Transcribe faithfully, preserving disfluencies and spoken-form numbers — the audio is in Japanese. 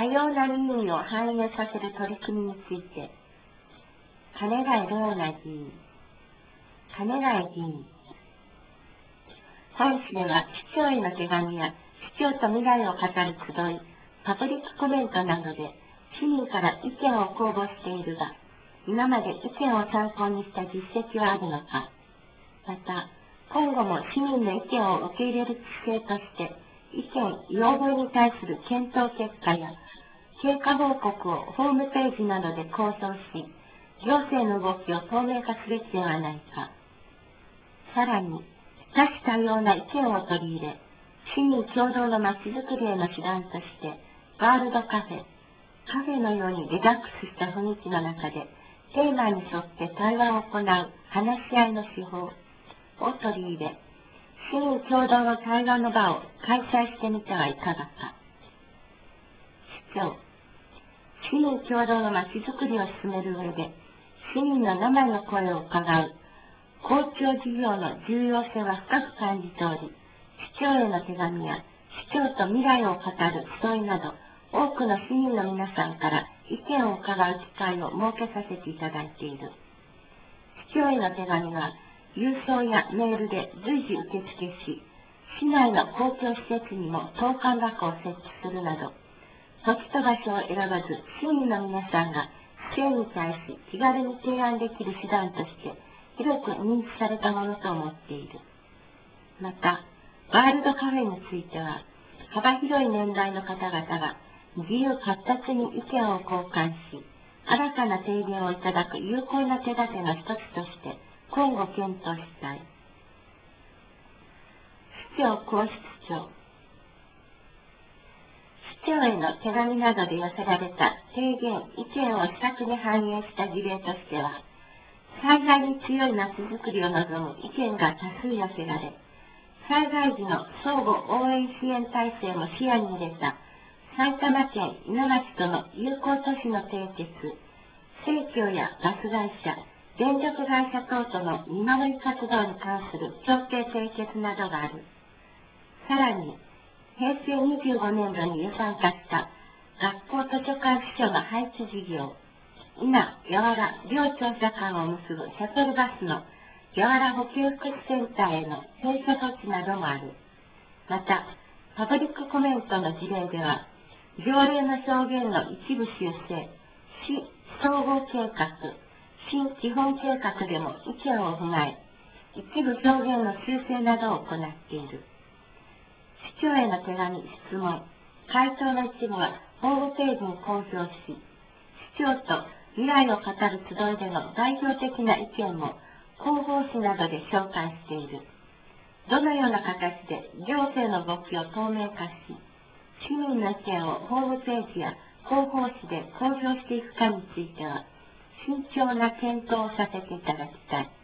多様な民意を反映させる取り組みについて、金貝玲奈議員、金貝議員。本市では市長への手紙や市長と未来を語る集い、パブリックコメントなどで市民から意見を公募しているが、今まで意見を参考にした実績はあるのか。また、今後も市民の意見を受け入れる姿勢として、意見、要望に対する検討結果や経過報告をホームページなどで公表し、行政の動きを透明化すべきではないか。さらに、多種多様な意見を取り入れ、市民共同のまちづくりへの手段として、ワールドカフェ、カフェのようにリラックスした雰囲気の中で、テーマに沿って対話を行う話し合いの手法を取り入れ、市民共同の対話の場を開催してみてはいかがか。市長、市民共同のまちづくりを進める上で、市民の生の声を伺う公共事業の重要性は深く感じており、市長への手紙や市長と未来を語る集いなど、多くの市民の皆さんから意見を伺う機会を設けさせていただいている。市長への手紙は、郵送やメールで随時受付し、市内の公共施設にも投函箱を設置するなど、土地と場所を選ばず、市民の皆さんが市政に対し気軽に提案できる手段として、広く認知されたものと思っている。また、ワールドカフェについては、幅広い年代の方々が自由活発に意見を交換し、新たな提言をいただく有効な手立ての一つとして、今後検討したい。市長皇室長。市長への手紙などで寄せられた提言、意見を施策に反映した事例としては、災害に強い街づくりを望む意見が多数寄せられ、災害時の相互応援支援体制も視野に入れた埼玉県伊奈町との友好都市の締結、生協やガス会社、電力会社等との見守り活動に関する協定締結などがある。さらに、へいせいにじゅうごねんどに予算化した学校図書館司書の配置事業、伊那、八原両庁舎間を結ぶシャトルバスの八原保健福祉センターへの閉鎖措置などもある。また、パブリックコメントの事例では、条例の表現の一部修正、市総合計画、新基本計画でも意見を踏まえ、一部表現の修正などを行っている。市長への手紙、質問、回答の一部はホームページに公表し、市長と未来を語る集いでの代表的な意見も広報誌などで紹介している。どのような形で行政の動きを透明化し、市民の意見をホームページや広報誌で公表していくかについては、慎重な検討をさせていただきたい。